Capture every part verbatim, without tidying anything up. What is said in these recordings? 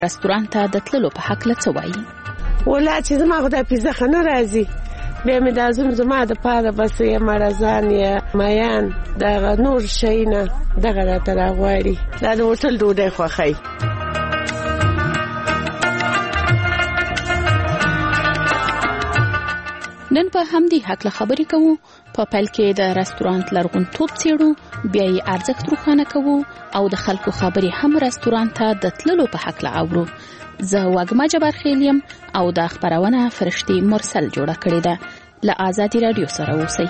رستورانت ته د تللو په حق څه وایي؟ ولا چې زما خو د پیزا خنه راځي بیا مې د ازم زما د پاره بس یې مرزان یا میان د نور شینه دغه راته راغواړي دا د هوټل ډوډۍ خوښي. نن په همدې حق له خبرې کوو. په پیل کې د رستورانت لرغونتوب څېړو، بیا یې ارزښت روښانه کوو او د خلکو خبرې هم رستورانت ته د تللو په حق له اورو. زه وګما جبار خیلیم او د خبرونه فرشتي مرسل جوړه کړې ده. له آزادي رادیو سره اوسئ.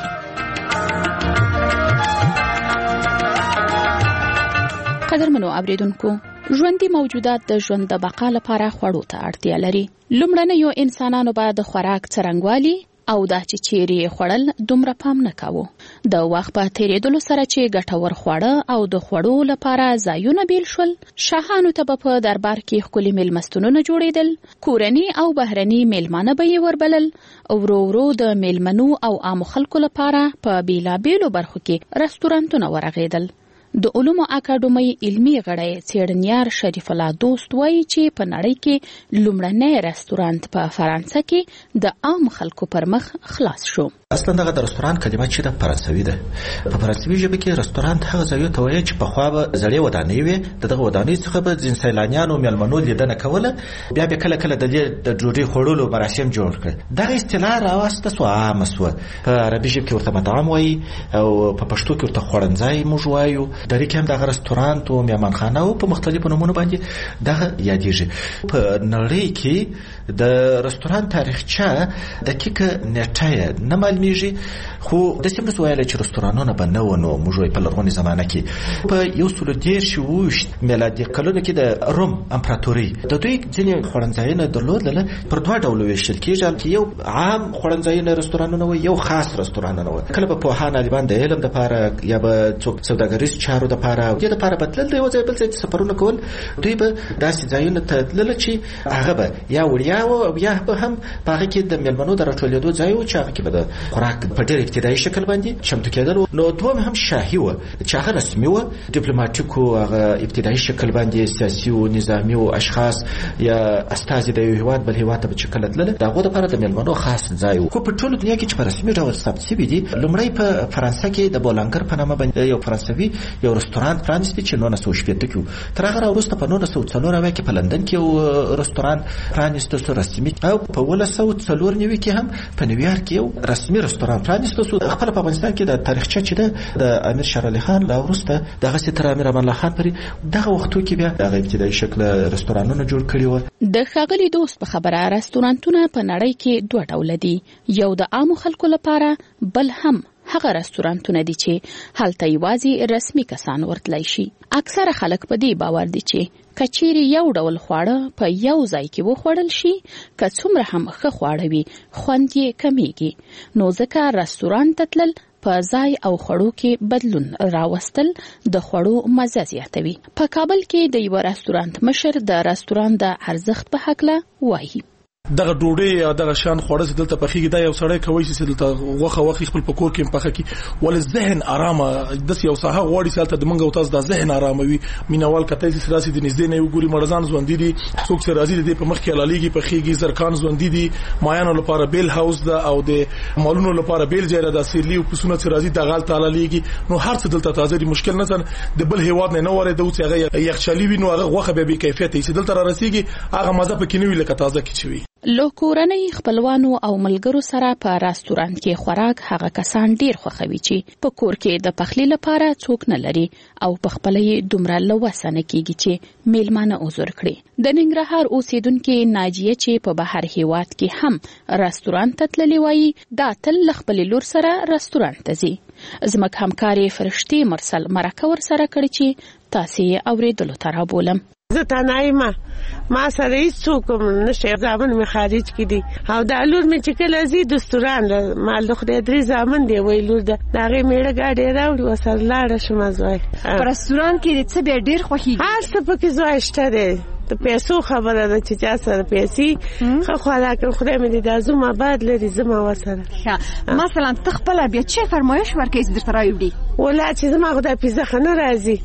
قدرمنو اوریدونکو، ژوندي موجودات د ژوند د بقا لپاره خوړو ته اړتیا لري. لومړنیو انسانانو به د خوراک څرنګوالي او دا چې چیرې خوړل دومره پام نه کاوه. د وخت په تیریدلو سره چې ګټور خواړه او د خوړو لپاره ځایونه بیل شول، شاهانو ته په دربار کې ښکلي میلمستونونه جوړېدل، کورني او بهرني میلمانه به یې وربلل او ورو ورو د میلمنو او عامو خلکو لپاره په بیلابیلو برخو کې رستورانتونه ورغېدل. د علومو اکاډمۍ علمي غړی څېړنیار شریف الله دوست وایي چې په نړۍ کې لومړنی رستورانت په فرانسه کې د عام خلکو پر مخ خلاص شو. اصلا دغه د رستوران کلمه چې د فرانسوي ده. په فرانسوي ژبه کې رستورانت هغه ځای ته وایي چې پخوا به زړې ودانۍ وي، دغه ودانۍ څخه به ځین سیلانیانو میلمنو لیدنه کوله، بیا به کله کله د دې د ډوډۍ خوړلو مراسم جوړ کړ. دغه اصطلاح راوسته سو عامه سوه. په عربي ژبه کې ورته مطعم وایي او په پښتو کې ورته خوړنځای موږ وایو. د دې کې هم دغه رستورانت او میهمانخانه او په مختلفو نومونو باندې دغه یادېږي. په نړۍ کې د رستوران تاریخچه دقیقه نیټه نه معلومیږي، خو د سیمه سوایله چې رستورانونه به نه ونه موږ په لرغونې زمانه کې په یو سل دېرش اوویشت میلادي کلونو کې د روم امپراتوري د دوی ځینې خوړنځایونه درلودل. پر دوه ډوله ویشل کېږي، یو عام خوړنځایونه رستورانونه و، یو خاص رستورانونه و. کله به پوهان عالمان د علم لپاره یا به څوک سوداګریز چارو لپاره د لپاره بدلل دی، یو ځای بل ځای سفرونه کول، دوی به داسې ځایونه ته تلل چې هغه به یا وړیا او یا به هم په هغه کې د میلمنو د راټولېدو ځای و چې هغه کې به د خوراک په ډېر ابتدایي شکل باندې چمتو کېدل. نو دوم هم شاهي و چې هغه رسمي و، ډیپلوماټیک و، هغه ابتدایي شکل باندې سیاسي او نظامي او اشخاص یا استازي د یو هیواد بل هیواد ته چې کله تلل دغه لپاره د میلمنو خاص ځای و. خو په ټول دنیا کې چې په رسمي ډول ثبت شوي دي، لومړی په فرانسه کې د بولانګر په نامه باندې یو فرانسوي یو رستورانت پرانیستی چې نولس سوه شپېته کې تر هغه وروسته په نولس سوه څلور اویا کې په لندن کې یو رستوران پرانیسته سو رسمي، او په ولس سوه څلور نوي کې هم په نیویارک کې یو رسمي رستوران پرانیسته سو. خپل په افغانستان کې د تاریخچه چې د امیر شیر علي خان لا وروسته دغه ستر امیر امان الله خان پرې دغه وختو کې بیا دغه ابتدایي شکل رستورانونه جوړ کړي و. د ښاغلي دوست په خبره رستورانتونه په نړۍ کې دوه ډوله دي، یو د عامو خلکو لپاره، بل هم هغه رستورانتونه دي چې هلته یوازې رسمي کسان ورتلای شي. اکثره خلک په دې باور دي چې کچېرې یو ډول خواړه په یو ځای کې وخوړل شي، که څومره هم ښه خواړه وي خوند یې کمیږي. نو ځکه رستورانت ته تلل په ځای او خوړو کې بدلون راوستل د خوړو مزه زیاتوي. په کابل کې د یو رستورانت مشر د رستورانت د ارزښت په حقله وایي. دغه ډوډۍ یا دغه شان خوړه چې دلته پخېږي دا یو سړی کوي چې دلته غوښه وخی خپل په کور کې پخه کی، ول ذهن آرامه د یو ساحه غوړي سالته د منګو تاسو د ذهن آراموي. مینوال کته چې سراسي د نږدې نه وګوري مرزان ژوند دي، څوک چې راځي د په مخ کې لالیږي پخېږي، زرکان ژوند دي، مایانو لپاره بیل هاوس ده او د مالونو لپاره بیل ځای ده، سیرلی او پسونه چې راځي د غال تعالی لیږي. نو هر څه دلته تازه دي، مشکل نه ځن د بل هیواد نه نه وره د اوڅ هغه یخچالي وي، نو هغه غوښه به کیفیت یې دلته را رسیږي، هغه مزه پکې نه وي لکه تازه کی چوي. له کورنۍ خپلوانو او ملګرو سره په رستورانت کې خوراک هغه کسان ډیر خوښوي چې په کور کې د پخلي لپاره څوک نه لري او په خپل یې دومره لوسه نه کیږي چې میلمانه عذر کړي. د ننګرهار اوسیدونکو ناجیه چې په بهر هیواد کې هم رستورانت ته تللی وایي، دا تل خپل لور سره رستورانت ته ځي. زموږ همکاري فرشتي مرسل مرکه ور سره کړي چې تاسو یې اوریدلو ته رابولم. زه تنایمه ما سره هیڅوک نشته، زامن می خارج کړي او د لور می چې کله زی دستوران مال د خدای درې زامن دی وی لور ده دغه میړه گاډي راوړي وسره لاړه شم زوی په رستوران کې څه به ډیر خوخي هر څه پکې زوی شته دی. د پیسو خبره ده چې چا سره پیسې خو خلا که خدای مې دې د زما بعد لري زما وسره. مثلا تخپل بیا چې فرمایش ورکې در ترایوډي ولا چې زما خدای پیزه خنه راځي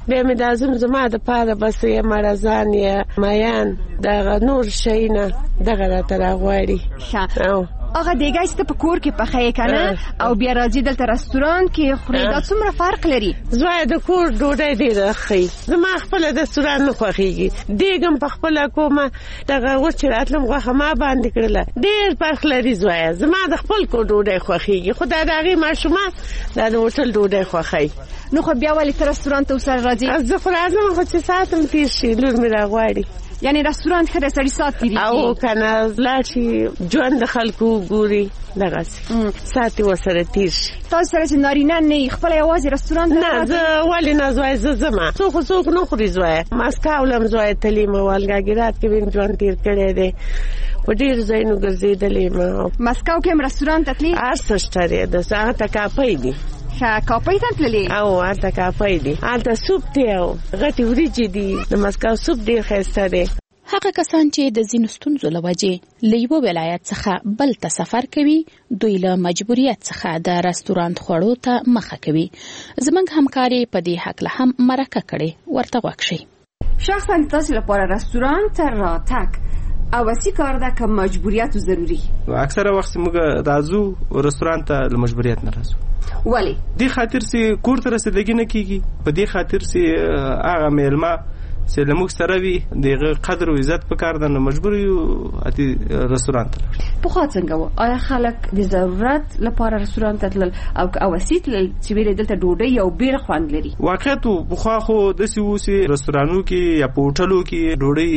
بیا مې دا زم زما د پاره بس یې مرزان یې میان دغه نور شیونه دغه راته راغواړي. او هغه دیګای چې په کور کې پخې کنه او بیا راځي دلته رستوران کې خوري، دا څومره فرق لري؟ زوی د کور ډوډۍ ډېره ښه زما خپله د رستوران نه خوښېږي. دیګ هم په خپله کومه دغه اوس چې راتلم غوښه ما باندې کړله ډېر فرق لري زویه. زما د خپل کور ډوډۍ خوښېږي خو دا د هغې ماشومان دا د هوټل ډوډۍ خوښوي. نو خو بیا ولې ته رستوران ته ورسره راځې؟ زه خو راځم خو چې ساعت هم تېر شي لور مې راغواړي. یعنی رستوران ښه دی سړي ساعت تېرېږي او که نه لاړ شي ژوند د خلکو وګوري دغسې ساعت یې ورسره تېر شي. تاسو سره چې نارینه نه یي خپله یوازې رستوران ته نه زه ولې نه زوی زه ځمه څوک خو څوک نه خوري زویه. مسکو لم زوی تللی یم والګاګرات کې مې ژوند تېر کړی دی په ډېر ځایونو ګرځېدلې یم. مسکو کې هم رستوران ته تلې؟ هر څه شته دی د هغه ته کاپۍ دي. ښه کاپۍ ته هم تللې؟ او هلته کاپۍ دي هلته سوپ دی او غټې وریجې دي. د مسکو سوپ ډېر ښایسته دی. هغه کسان چې د ځینو ستونزو له وجې له یوه ولایت څخه بل ته سفر کوي دوی له مجبوریت څخه د رستورانت خوړو ته مخه کوي. زموږ همکاري په دې هکله هم مرکه کړې، ورته غوږ شئ. شخصا تاسو لپاره رستوران ته راتګ اوسي کار ده که مجبوریت ضروري؟ اکثره وخت موږ راځو رستوران ته له مجبوریت نه راځو. ولی؟ دې خاطر سي کور ته رسیدګي نه کیږي، په دې خاطر سي هغه میلمه چې لموږ سره وي دغه قدر او عزت پکار ده، نو مجبور یو اتی رستوران ته. په خوا څنګه و آیا خلک د ضرورت لپاره رستوران ته تلل او او وسیت چې ویل دلته ډوډۍ یو بیر خوند لري؟ واقعیت په خوا خو د سی وسی رستورانو کې یا په هوټلو کې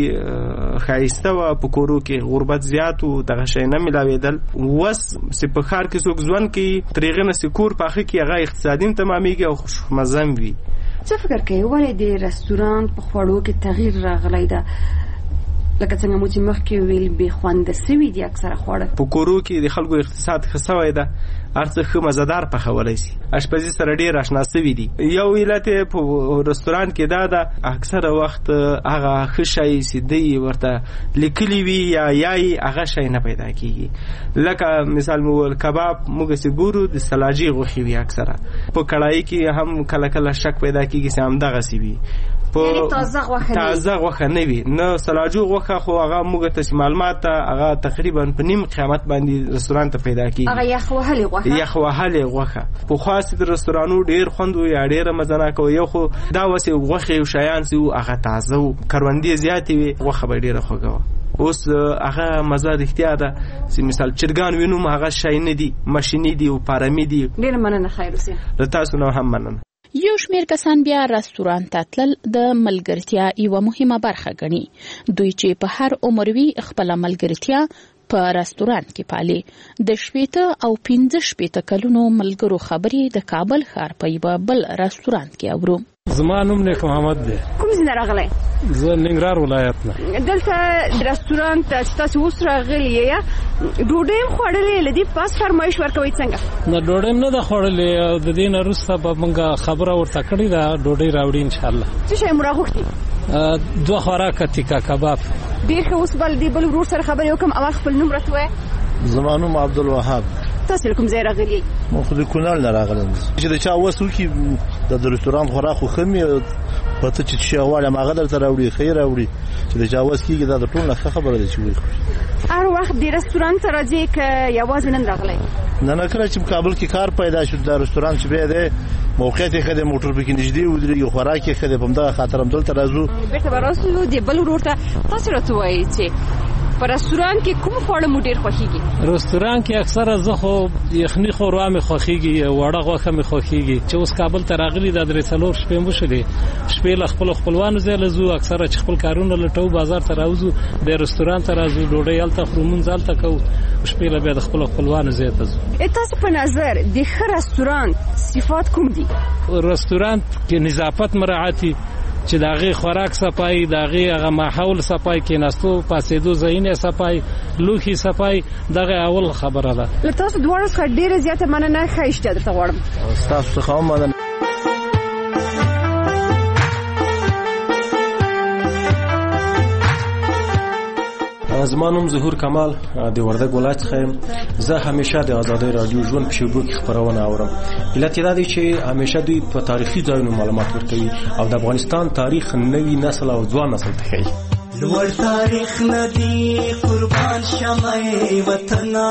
ډوډۍ خایسته و، په کورو کې غربت زیات او دغه شی نه ملاویدل. وس په خار کې څوک ځوان کې طریقې نه سکور پاخه کې هغه اقتصادي تمامېږي او خوشمزه وي. څه فکر کوي ولې د رستوران په خوړو کې تغییر راغلی ده؟ لکه څنګه مو چې مخکې ویل بې خونده سوي دي اکثره خواړه. په کورو کې د خلکو اقتصاد ښه سوی ده، هر څه ښه مزهدار پخولی شي، اشپزي سره ډېر اشنا سوي دي. یو علت په رستوران کې دا ده اکثره وخت هغه ښه شی چې دی ورته لیکلي وي یا یای هغه شی نه پیدا کېږي. لکه مثال مو ویل کباب موږ چې ګورو د سلاجي غوښې وي، اکثره په کړایي کې هم کله کله شک پیدا کېږي چې همدغسې وي، یعنی تازه غوښه تازه غوښه نه وي. نه سلاجو غوښه خو هغه موږ ته معلومات ته هغه تقریبا په نیم قیمت باندې رستوران ته پیدا کېږي. هغه یخ وهلې غوښه یخ وهلې غوښه په خاص د رستورانو ډېر خوند و یا ډېره مزه ناکه و. یو خو دا وسې غوښې او شیان چې و هغه تازه و، کروندې زیاتې وي، غوښه به ډېره خوږه وه. اوس هغه مزه رښتیا ده چې مثال چرګان وینم هغه شی نه دي، ماشیني دي او پارمي دي. ډېره مننه خیر اوسې. له تاسو نه هم مننه. یو شمیر کسان بیا رستوران ته تلل د ملګرتیا یوه مهمه برخه ګڼي. دوی چې په هر عمر وي خپله ملګرتیا په رستوران کې پالي. د شپېته او پنځه شپېته کلونو ملګرو خبرې د کابل ښار په یوه بل رستوران کې اورو. زما نوم نیک محمد دی. کوم ځای نه راغلی؟ زه ننګرهار ولایت نه. دلته رستوران ته چې تاسو اوس راغلي یې ډوډۍ هم خوړلې، له دې پاس فرمایش ورکوئ څنګه؟ نه ډوډۍ هم نه ده خوړلې او د دې نه وروسته به موږ خبره ورته کړې ده ډوډۍ راوړي انشاءالله. څه شی مو راغوښتي؟ دوه خوراکه تیکه کباب. ډېر ښه. اوس بل دې بل ورور سره خبرې وکړم، اول خپل نوم راته ووایه. زما نوم عبدالوهاب. تاسو له کوم ځای راغلي؟ ما خو د کونړ نه راغلم. چې د چا وس وکړي د رستوران خوراک خو ښه مې پته چې شی غواړم هغه درته راوړي، ښه یې راوړي. چې د چا وس کېږي دا د ټول نه ښه خبره ده چې وکړي. هر وخت د رستوران ته راځئ که یوازې نن راغلی؟ نه نه کله چې کابل کې کار پیدا شو د رستوران چې بیا دی موقعیت یې ښه دی، موټر پکې نږدې ودرېږي، خوراک یې ښه دی، په همدغه خاطر هم دلته راځو. بېرته به راسو د بل ورور ته. تاسو راته ووایئ چې په رستوران کې کوم خواړه مو ډېر خوښېږي؟ رستوران کې اکثره زه خو یخني خوروا مې خوښېږي، وړه غوښه مې خوښېږي. چې اوس کابل ته راغلي دا درې څلور شپې مو شوې، شپې له خپلو خپلوانو ځای له ځو، اکثره چې خپل کارونه لټوو بازار ته راوځو، بیا رستوران ته راځو، ډوډۍ هلته خورو، مونځ هلته کوو، شپې له بیا د خپلو خپلوانو ځای ته ځو. تاسو په نظر د ښه رستوران صفات کوم دي؟ رستوران کې نظافت مراعاتي، چې د هغې خوراک صفایي، د هغې هغه ماحول صفایي، کېناستو پاڅېدو ځایونه صفایي، لوښي صفایي، دغه اول خبره ده. له تاسو دواړو څخه ډېره زیاته مننه، ښه اشتها درته غواړم. ستاسو څخه هم مننه. زما نوم ظهور کمال د وردګ ولایت څخه یم. زه همیشه د آزادۍ رادیو ژوند په شیبو کې خبرونه اورم. علت دا دی چې همیشه دوی په تاریخي ځایونو معلومات ورکوي او د افغانستان تاریخ نوي نسل او ځوان نسل ته ښیي. لوړ تاریخ ندی قربان شمعې وطنا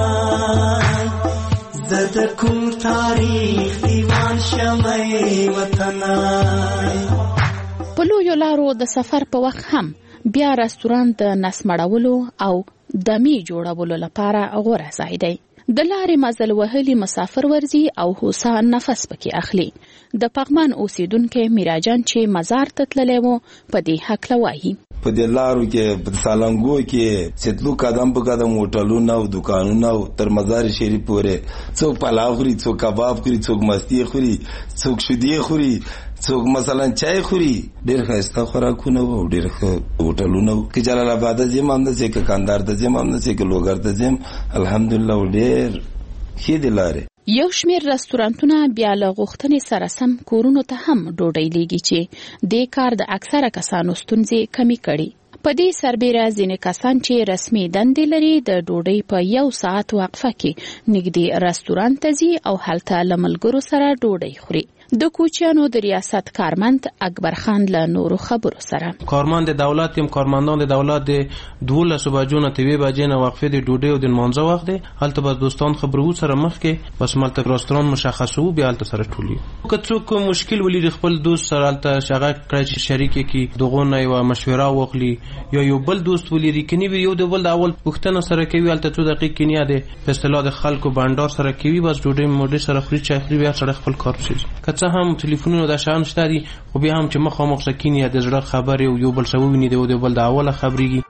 زد کوم تاریخ دیوان شمعې وطنا. په لویو لارو د سفر په وخت هم بیا رستوران د نس مړولو او دمي جوړولو لپاره غوره ځای دی. د لارې مزل وهلي مسافر ورځي او هوسا نفس پکې اخلي. د پغمان اوسیدونکو میراجان چې مزار ته تللی و په دې هکله وایي. په دې لارو کې په سالنګو کې ستلو قدم په قدم هوټلونه او دکانونه او تر مزار شریف پورې څوک پلاو خوري، څوک کباب خوري، څوک مستی خوري، څوک شیدې خوري، څوک مثلا چای خوري. ډېر ښایسته خوراکونه او ډېر ښه هوټلونه و. که جلال آباد ته ځم هم داسې، که کندهار ته ځم هم داسې، که لوګر ته ځم الحمدلله ډېر ښې دي لارې. یو شمیر رستورانتونه بیا له غوښتنې سره سم کورونو ته هم ډوډۍ لیږي چې دې کار د اکثره کسانو ستونزې کمې کړي. په دې سربیره ځینې کسان چې رسمي دندې لري د ډوډۍ په یو ساعت وقفه کې نږدې رستوران ته ځي او هلته له ملګرو سره ډوډۍ خوري. د کوچیانو د ریاست کارمند اکبر خان له نورو خبرو سره. کارمند دولت یم کارمندان د دولت د دولس بجو نه تیوي بجې نه وقفه د ډوډۍ او د منځه وخت دی. هلته به دوستان خبرو سره مخ کې بس ملته رستوران مشخصو بیا هلته سره ټولي. که څوک مشکل ولري خپل دوست سره هلته شغه کړی چې شریک کی دغه نه یو مشوره وکړي یا یو بل دوست ولري کني یو د بل د اول پښتنه سره کوي هلته څو دقیقې کني ده په اصطلاح د خلکو بانډار سره کوي بس ډوډۍ موډي سره خوري چې اخري بیا سره خپل کار شي. څه هم ټلیفونونو د شان شته دي خو بیا هم چې مخامخ سکینی د زړه خبرې او یو بل څه وویني د یو بل د اوله خبرېږي.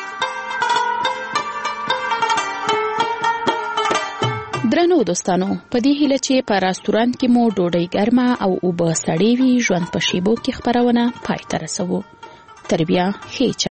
درنو دوستانو په دې هیله چې په رستوران کې مو ډوډۍ ګرمه او اوبه سړې وي ژوند په شیبو کې خبرونه پای ته رسوو. تر بیا هیڅ